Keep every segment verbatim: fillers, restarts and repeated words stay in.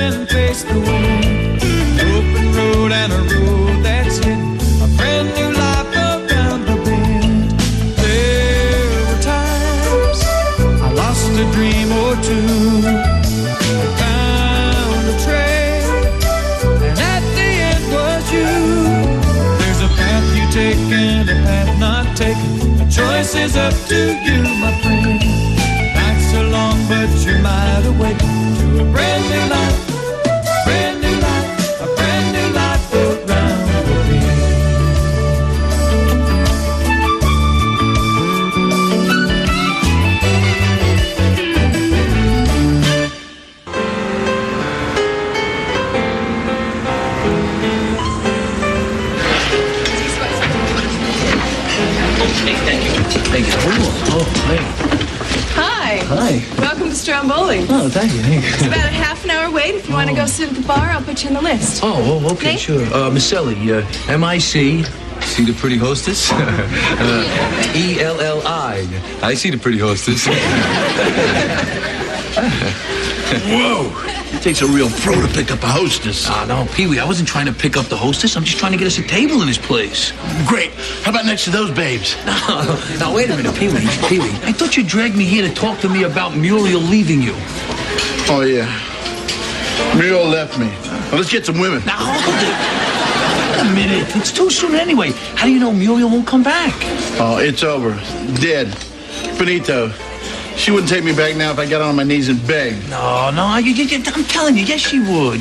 and face the wind. Open road and a road that's hidden. A brand new life around the bend. There were times I lost a dream or two. I found a trail, and at the end was you. There's a path you take and a path not taken. The choice is up to you, my friend. Nights are long, but you might awake to a brand new life, brand new life, a brand new life around the bend. Thank you. Oh, oh, hey. Hi. Hi. Welcome to Stromboli. Oh, thank you. Thank you. It's about a half an hour wait. If you oh. want to go sit at the bar, I'll put you in the list. Oh, oh okay, Nate? Sure. Uh, Miss Ellie, uh, M I C. See the pretty hostess? uh, E L L I. I see the pretty hostess. Whoa! It takes a real pro to pick up a hostess. Ah, no, Pee-wee, I wasn't trying to pick up the hostess. I'm just trying to get us a table in this place. Great. How about next to those babes? No, now, wait a minute, Pee-wee. Pee-wee, I thought you dragged me here to talk to me about Muriel leaving you. Oh, yeah. Muriel left me. Well, let's get some women. Now, hold it. Wait a minute. It's too soon anyway. How do you know Muriel won't come back? Oh, it's over. Dead. Finito. She wouldn't take me back now if I got on my knees and begged. No, no, you, you, I'm telling you, yes, she would.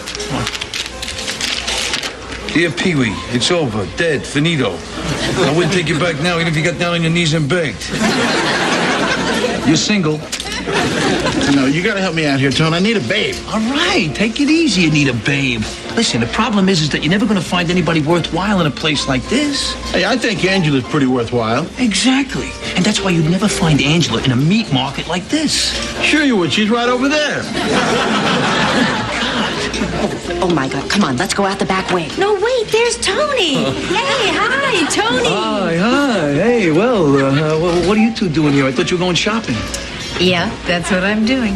Dear Pee-wee, it's over. Dead. Finito. I wouldn't take you back now even if you got down on your knees and begged. You're single. No, you gotta help me out here, Tone. I need a babe. All right, take it easy. You need a babe. Listen, the problem is, is that you're never going to find anybody worthwhile in a place like this. Hey, I think Angela's pretty worthwhile. Exactly. And that's why you'd never find Angela in a meat market like this. Sure you would. She's right over there. Oh, my God. Come on, let's go out the back way. No, wait, there's Tony. Uh, hey, hi, Tony. Hi, hi. Hey, well, uh, uh, what are you two doing here? I thought you were going shopping. Yeah, that's what I'm doing.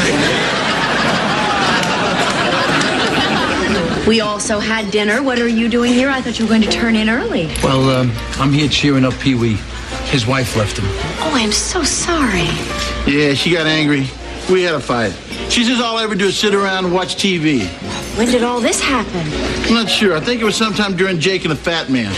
We also had dinner. What are you doing here? I thought you were going to turn in early. Well, um, I'm here cheering up Pee-wee. His wife left him. Oh, I'm so sorry. Yeah, she got angry. We had a fight. She says all I ever do is sit around and watch T V. When did all this happen? I'm not sure. I think it was sometime during Jake and the Fat Man.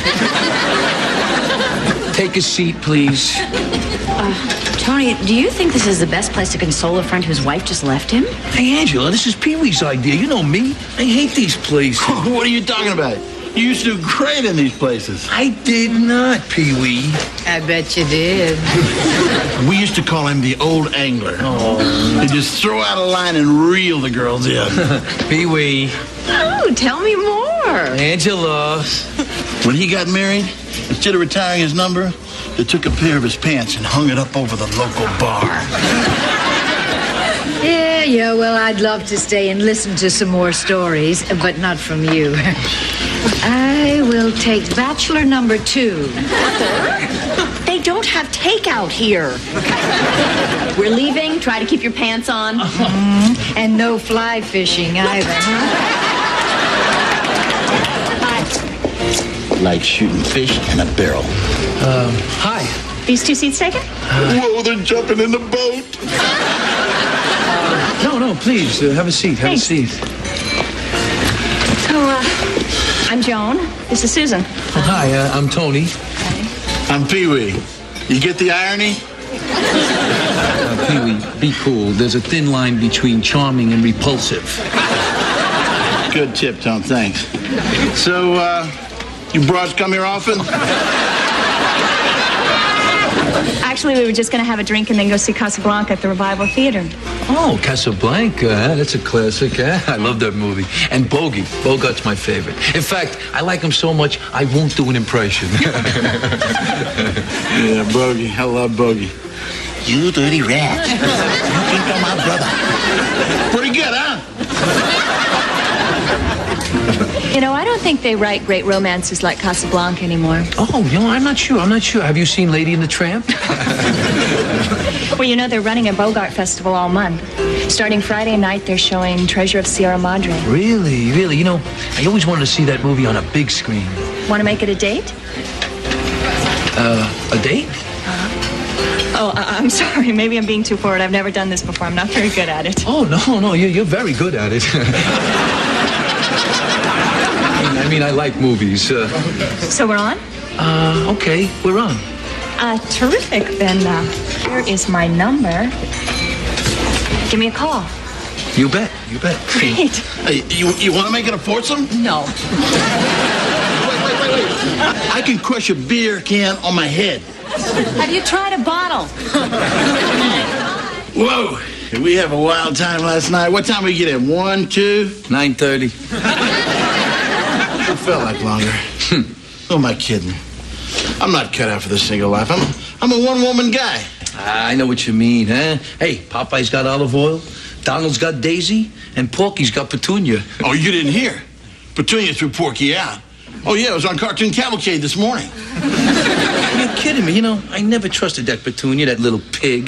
Take a seat, please. Uh, Tony, do you think this is the best place to console a friend whose wife just left him? Hey, Angela, this is Pee-wee's idea. You know me. I hate these places. What are you talking about? You used to do great in these places. I did not, Pee-wee. I bet you did. We used to call him the old angler. Oh. He'd just throw out a line and reel the girls in. Pee-wee. Oh, tell me more. Angela. When he got married, instead of retiring his number, they took a pair of his pants and hung it up over the local bar. Yeah, yeah, well, I'd love to stay and listen to some more stories, but not from you. I will take bachelor number two. They don't have takeout here. We're leaving. Try to keep your pants on. Mm-hmm. And no fly fishing either, huh? Like shooting fish in a barrel. Um, hi. These two seats taken? Uh, Whoa, they're jumping in the boat. Uh, no, no, please, uh, have a seat. Have Thanks. a seat. So, uh, I'm Joan. This is Susan. Oh, hi, uh, I'm Tony. Hi. I'm Pee-wee. You get the irony? Uh, Pee-wee, be cool. There's a thin line between charming and repulsive. Good tip, Tom. Thanks. So, uh, you broads come here often? Actually, we were just going to have a drink and then go see Casablanca at the Revival Theater. Oh, Casablanca, huh? That's a classic, huh? I love that movie. And Bogey. Bogart's my favorite. In fact, I like him so much, I won't do an impression. Yeah, Bogey. I love Bogey. You dirty rat. You think I'm my brother. Pretty good, huh? You know, I I don't think they write great romances like Casablanca anymore. Oh, you know, I'm not sure. I'm not sure. Have you seen Lady and the Tramp? Well, you know, they're running a Bogart Festival all month. Starting Friday night, they're showing Treasure of Sierra Madre. Really, really. You know, I always wanted to see that movie on a big screen. Want to make it a date? Uh, a date? Oh, I- I'm sorry. Maybe I'm being too forward. I've never done this before. I'm not very good at it. Oh, no, no. You're, you're very good at it. I mean, I like movies. Uh, So we're on? uh, okay, we're on. Uh, terrific. Then uh, here is my number. Give me a call. You bet, you bet. Great. Hey, you, you want to make it a foursome? No. Wait, wait, wait, wait. I can crush a beer can on my head. Have you tried a bottle? Whoa. Did we have a wild time last night? What time we get in? One, two? nine thirty. It felt like longer. Who am I kidding? I'm not cut out for this single life. I'm, I'm a one-woman guy. I know what you mean, huh? Hey, Popeye's got olive oil, Donald's got Daisy, and Porky's got Petunia. Oh, you didn't hear? Petunia threw Porky out. Oh, yeah, it was on Cartoon Cavalcade this morning. You're kidding me. You know, I never trusted that Petunia, that little pig.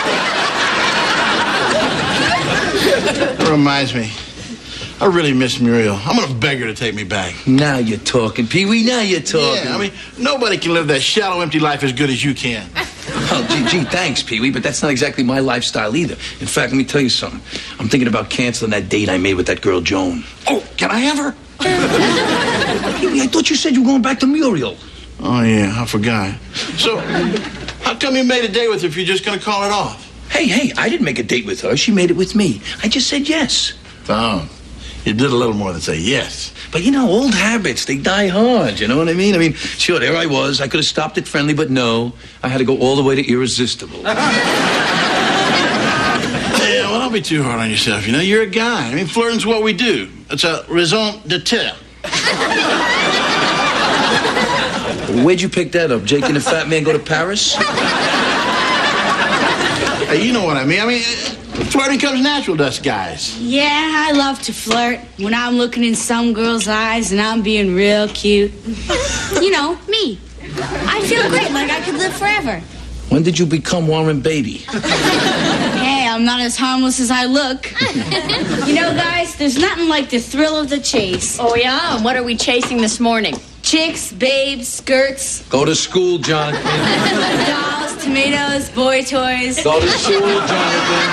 That reminds me. I really miss Muriel. I'm going to beg her to take me back. Now you're talking, Pee-wee. Now you're talking. Yeah, I mean, nobody can live that shallow, empty life as good as you can. Oh, gee, gee, thanks, Pee-wee, but that's not exactly my lifestyle either. In fact, let me tell you something. I'm thinking about canceling that date I made with that girl, Joan. Oh, can I have her? Pee-wee, I thought you said you were going back to Muriel. Oh, yeah, I forgot. So, how come you made a date with her if you're just going to call it off? Hey, hey, I didn't make a date with her. She made it with me. I just said yes. Oh, you did a little more than say yes. But, you know, old habits, they die hard, you know what I mean? I mean, sure, there I was. I could have stopped at friendly, but no. I had to go all the way to irresistible. Yeah, well, don't be too hard on yourself. You know, you're a guy. I mean, flirting's what we do. It's a raison d'etre. Where'd you pick that up? Jake and the Fat Man go to Paris? Hey, you know what I mean. I mean, flirting comes natural to us guys. Yeah, I love to flirt when I'm looking in some girl's eyes and I'm being real cute. You know, me. I feel great, like I could live forever. When did you become Warren Beatty? Hey, I'm not as harmless as I look. You know, guys, there's nothing like the thrill of the chase. Oh, yeah? And what are we chasing this morning? Chicks, babes, skirts, Go to school, Jonathan. dolls, tomatoes, boy toys. Go to school, Jonathan.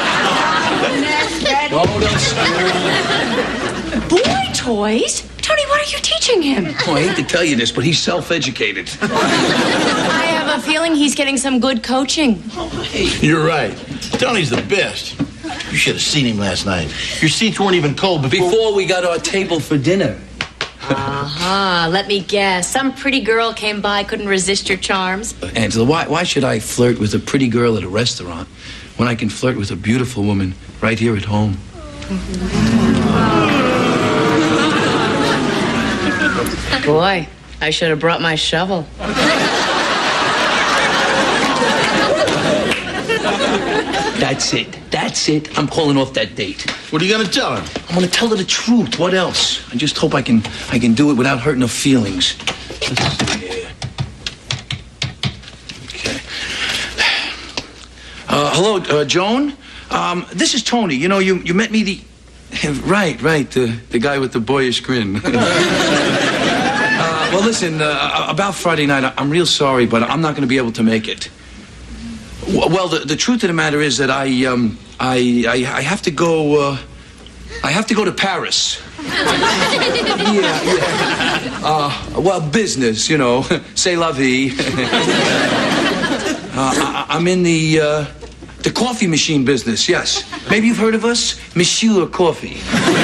Go to school. Boy toys? Tony, what are you teaching him? Oh, I hate to tell you this, but he's self-educated. I have a feeling he's getting some good coaching. You're right. Tony's the best. You should have seen him last night. Your seats weren't even cold before... Before we got our table for dinner. Uh-huh. Let me guess. Some pretty girl came by, couldn't resist your charms. Angela, why, why should I flirt with a pretty girl at a restaurant when I can flirt with a beautiful woman right here at home? Boy, I should have brought my shovel. That's it. That's it. I'm calling off that date. What are you going to tell him? I'm going to tell her the truth. What else? I just hope I can I can do it without hurting her feelings. Let's see here. Okay. Uh, hello, uh, Joan. Um, this is Tony. You know, you, you met me the... Right, right. The, the guy with the boyish grin. uh, well, listen, uh, about Friday night, I'm real sorry, but I'm not going to be able to make it. Well, the, the truth of the matter is that I, um, I, I, I have to go, uh, I have to go to Paris. yeah, yeah. Uh, well, business, you know. C'est la vie. uh, I, I'm in the, uh, the coffee machine business, yes. Maybe you've heard of us? Monsieur Coffee.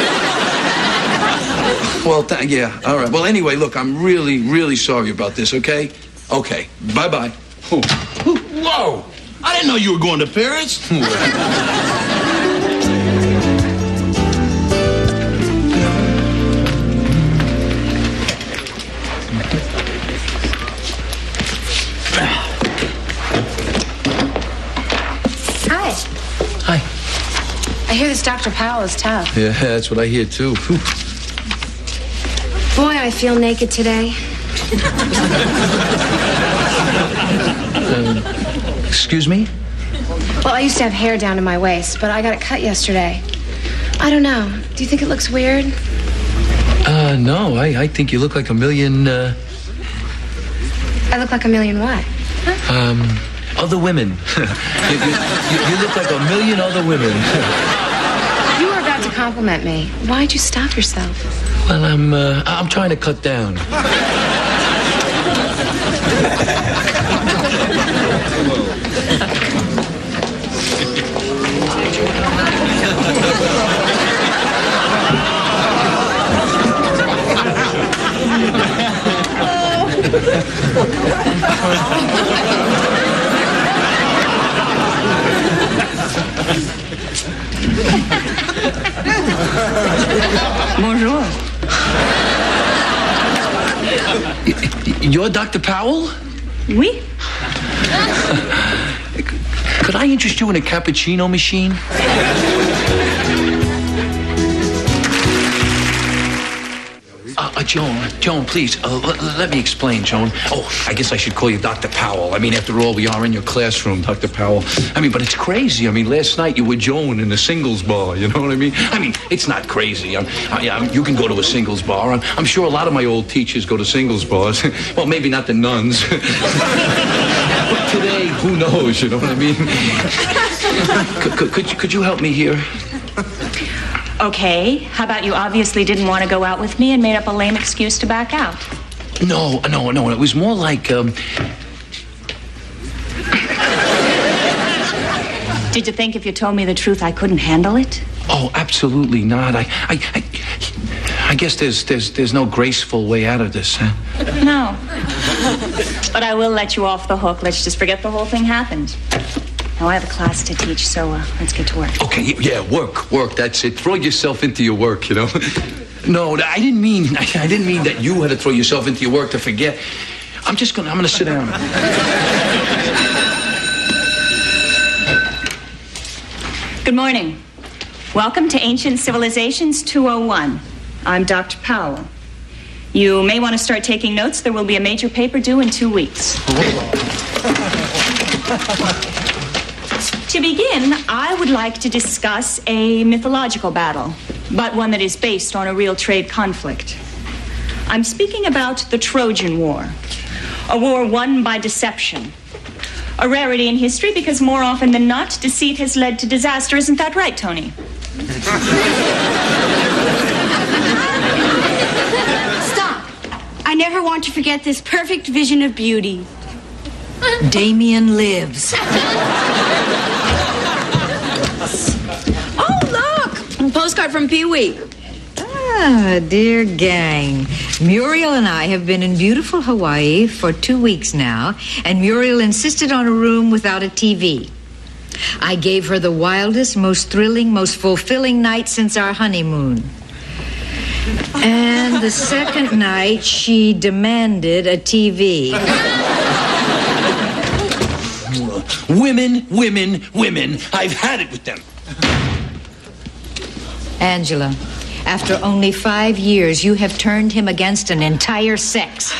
Well, th- yeah, all right. Well, anyway, look, I'm really, really sorry about this, okay? Okay, bye-bye. Whoa! I didn't know you were going to Paris. Hi. Hi. I hear this Doctor Powell is tough. Yeah, that's what I hear, too. Whew. Boy, I feel naked today. Um, excuse me? Well, I used to have hair down to my waist, but I got it cut yesterday. I don't know. Do you think it looks weird? Uh, no, I, I think you look like a million, uh... I look like a million what? Huh? Um, other women. you, you, you look like a million other women. You were about to compliment me. Why'd you stop yourself? Well, I'm, uh, I'm trying to cut down. Bonjour. You're Doctor Powell? Oui. Could I interest you in a cappuccino machine? Uh, uh, Joan, Joan, please, uh, l- let me explain, Joan. Oh, I guess I should call you Doctor Powell. I mean, after all, we are in your classroom, Doctor Powell. I mean, but it's crazy. I mean, last night you were Joan in a singles bar, you know what I mean? I mean, it's not crazy. I'm, I, I'm, you can go to a singles bar. I'm, I'm sure a lot of my old teachers go to singles bars. Well, maybe not the nuns. But today, who knows, you know what I mean? could, could, could, you, could you help me here? Okay, how about you obviously didn't want to go out with me and made up a lame excuse to back out? No, no, no. It was more like, um... Did you think if you told me the truth I couldn't handle it? Oh, absolutely not. I, I, I, I guess there's, there's, there's no graceful way out of this, huh? No. But I will let you off the hook. Let's just forget the whole thing happened. Now, I have a class to teach, so uh, let's get to work. Okay, yeah, work, work, that's it. Throw yourself into your work, you know? No, I didn't mean, I, I didn't mean that you had to throw yourself into your work to forget. I'm just gonna, I'm gonna sit down. Good morning. Welcome to Ancient Civilizations two oh one. I'm Doctor Powell. You may want to start taking notes. There will be a major paper due in two weeks. To begin, I would like to discuss a mythological battle, but one that is based on a real trade conflict. I'm speaking about the Trojan War, a war won by deception. A rarity in history because more often than not, deceit has led to disaster. Isn't that right, Tony? Stop. I never want to forget this perfect vision of beauty. Damien lives. Oh, look! A postcard from Pee-wee. Ah, dear gang. Muriel and I have been in beautiful Hawaii for two weeks now, and Muriel insisted on a room without a T V. I gave her the wildest, most thrilling, most fulfilling night since our honeymoon. And the second night, she demanded a T V. Women, women, women. I've had it with them. Angela, after only five years, you have turned him against an entire sex.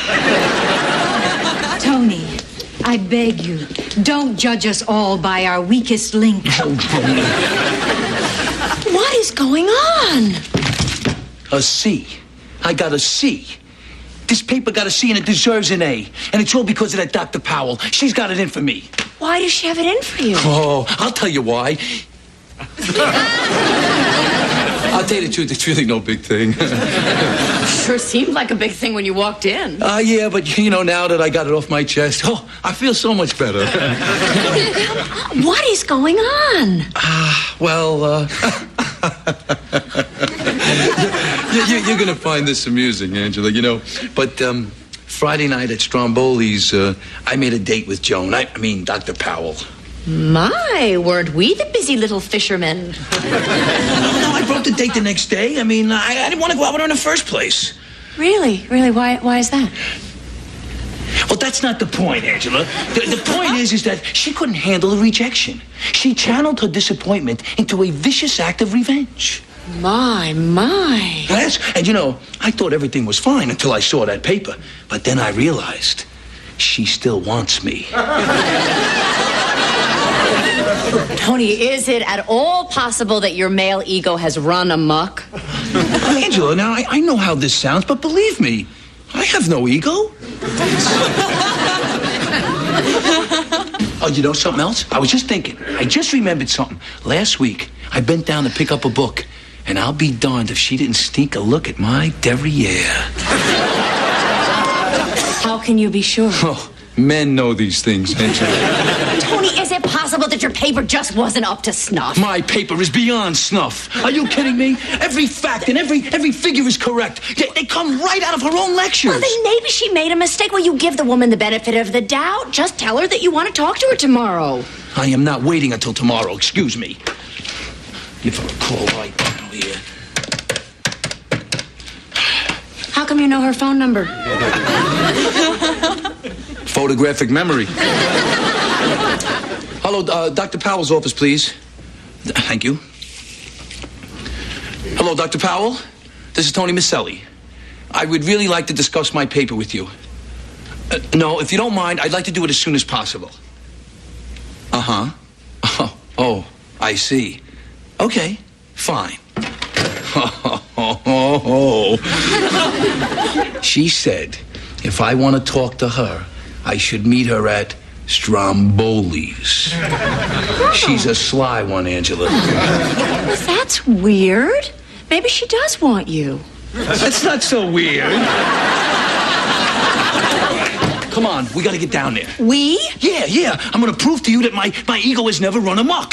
Tony, I beg you, don't judge us all by our weakest link. What is going on? A C. I got a C. This paper got a C and it deserves an A. And it's all because of that Doctor Powell. She's got it in for me. Why does she have it in for you? Oh, I'll tell you why. I'll tell you the truth, it's really no big thing. Sure seemed like a big thing when you walked in. Uh, yeah, but, you know, now that I got it off my chest, oh, I feel so much better. What is going on? Ah, uh, well, uh... you, you, you're going to find this amusing, Angela, you know. But, um, Friday night at Stromboli's, uh, I made a date with Joan. I, I mean, Doctor Powell. My, weren't we the busy little fishermen? No, I broke the date the next day. I mean, I, I didn't want to go out with her in the first place. Really? Really? Why, why is that? Well, that's not the point, Angela. The, the point is, is that she couldn't handle the rejection. She channeled her disappointment into a vicious act of revenge. My, my. Yes, and you know, I thought everything was fine until I saw that paper. But then I realized she still wants me. Tony, is it at all possible that your male ego has run amok? Angela, now, I, I know how this sounds, but believe me, I have no ego. Oh, you know something else? I was just thinking. I just remembered something. Last week, I bent down to pick up a book, and I'll be darned if she didn't sneak a look at my derriere. How can you be sure? Oh, men know these things, Angela. Tony, is it possible that your paper just wasn't up to snuff? My paper is beyond snuff. Are you kidding me? Every fact and every every figure is correct. They, they come right out of her own lectures. Well, then maybe she made a mistake. Well, you give the woman the benefit of the doubt. Just tell her that you want to talk to her tomorrow. I am not waiting until tomorrow. Excuse me. Give her a call right now here. How come you know her phone number? Photographic memory. Hello, uh, Doctor Powell's office, please. Thank you. Hello, Doctor Powell. This is Tony Maselli. I would really like to discuss my paper with you. Uh, no, if you don't mind, I'd like to do it as soon as possible. Uh-huh. Oh, oh, I see. Okay, fine. She said if I want to talk to her, I should meet her at Stromboli's. She's a sly one, Angela. Well, that's weird. Maybe she does want you. That's not so weird. Come on, we gotta get down there. We? Yeah, yeah. I'm gonna prove to you that my, my ego has never run amok.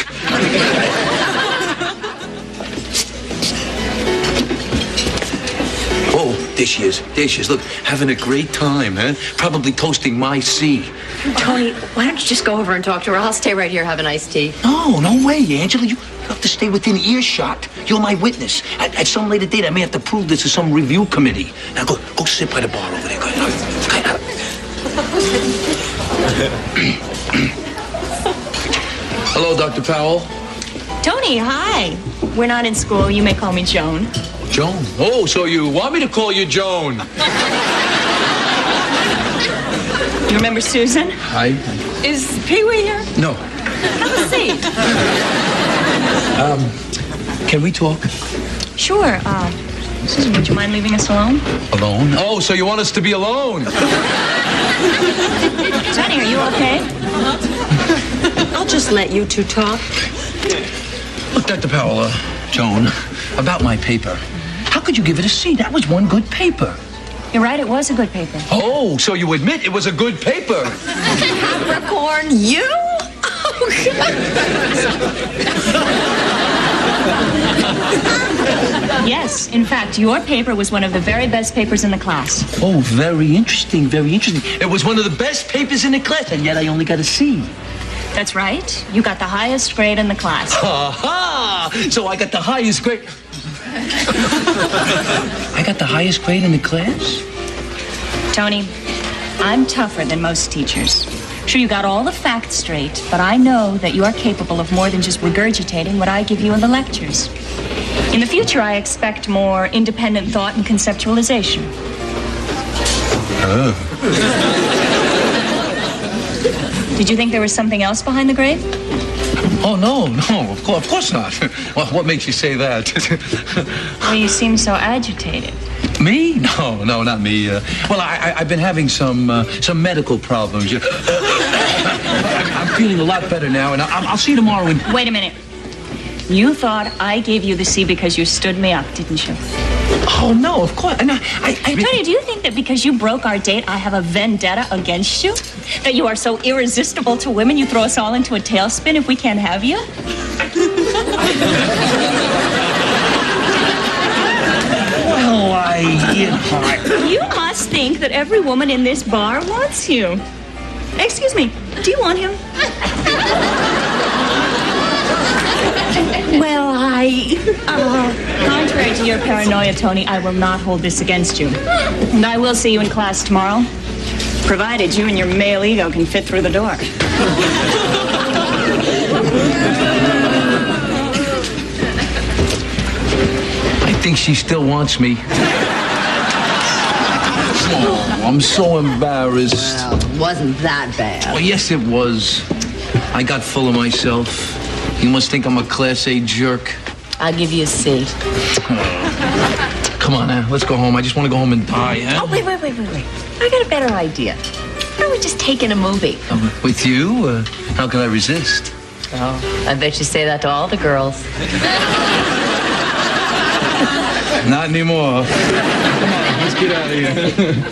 Oh, there she is. There she is. Look, having a great time, huh? Probably toasting my C. Tony, why don't you just go over and talk to her? I'll stay right here, have an iced tea. No, no way, Angela. You have to stay within earshot. You're my witness. At, at some later date, I may have to prove this to some review committee. Now, go go sit by the bar over there. Go ahead. Hello, Doctor Powell. Tony, hi. We're not in school. You may call me Joan. Joan? Oh, so you want me to call you Joan? You remember Susan? Hi. Is Pee-wee here? No. Have a seat. Um, can we talk? Sure. Uh, Susan, would you mind leaving us alone? Alone? Oh, so you want us to be alone? Tony, are you okay? I'll just let you two talk. Look, Doctor Powell, uh, Joan, about my paper. How could you give it a C? That was one good paper. You're right, it was a good paper. Oh, so you admit it was a good paper. Capricorn, you? Oh, Yes, in fact, your paper was one of the very best papers in the class. Oh, very interesting, very interesting. It was one of the best papers in the class, and yet I only got a C. That's right. You got the highest grade in the class. Ha-ha! So I got the highest grade. I got the highest grade in the class? Tony, I'm tougher than most teachers. Sure, you got all the facts straight, but I know that you are capable of more than just regurgitating what I give you in the lectures. In the future, I expect more independent thought and conceptualization. Oh. Did you think there was something else behind the grade? Oh, no, no, of course, of course not. Well, what makes you say that? Well, you seem so agitated. Me? No, no, not me. Uh, well, I, I, I've been having some uh, some medical problems. I'm feeling a lot better now, and I'll, I'll see you tomorrow. In... Wait a minute. You thought I gave you the C because you stood me up, didn't you? Oh, no, of course. And I, I, I... Tony, do you think that because you broke our date, I have a vendetta against you? That you are so irresistible to women, you throw us all into a tailspin if we can't have you? Well, I... You must think that every woman in this bar wants you. Excuse me, do you want him? Well, I... Uh, contrary to your paranoia, Tony, I will not hold this against you. And I will see you in class tomorrow, provided you and your male ego can fit through the door. think she still wants me. Oh, I'm so embarrassed. Well, it wasn't that bad. Oh, yes, it was. I got full of myself. You must think I'm a Class A jerk. I'll give you a C. Come on, now, let's go home. I just want to go home and die, huh? Oh, wait, wait, wait, wait, wait. I got a better idea. Why don't we just take in a movie? Uh, with you? Uh, how can I resist? Oh, I bet you say that to all the girls. Not anymore. Come on, let's get out of here.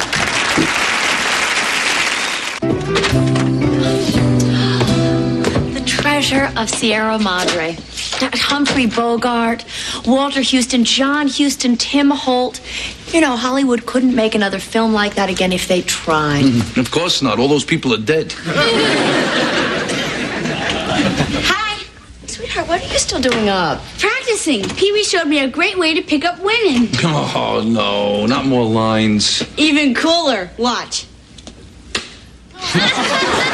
Treasure of Sierra Madre. Humphrey Bogart, Walter Houston, John Huston, Tim Holt. You know, Hollywood couldn't make another film like that again if they tried. Mm, of course not. All those people are dead. Hi. Sweetheart, what are you still doing up? Practicing. Pee-wee showed me a great way to pick up women. Oh, no. Not more lines. Even cooler. Watch.